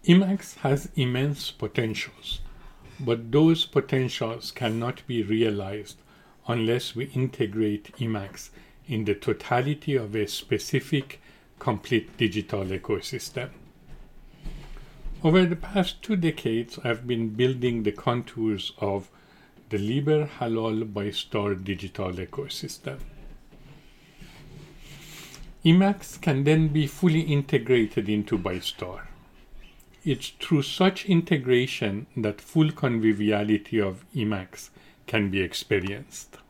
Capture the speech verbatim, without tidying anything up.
Emacs has immense potentials, but those potentials cannot be realized unless we integrate Emacs in the totality of a specific, complete digital ecosystem. Over the past two decades, I've been building the contours of the Liber Halal BuyStar digital ecosystem. Emacs can then be fully integrated into BuyStar. It's through such integration that full conviviality of Emacs can be experienced.